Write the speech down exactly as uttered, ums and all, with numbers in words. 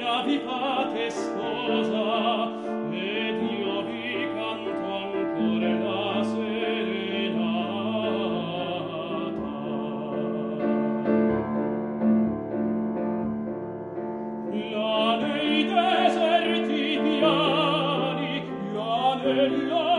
vi fate sposa ed io vi canto ancora la serenata. Là nei deserti piani, là nella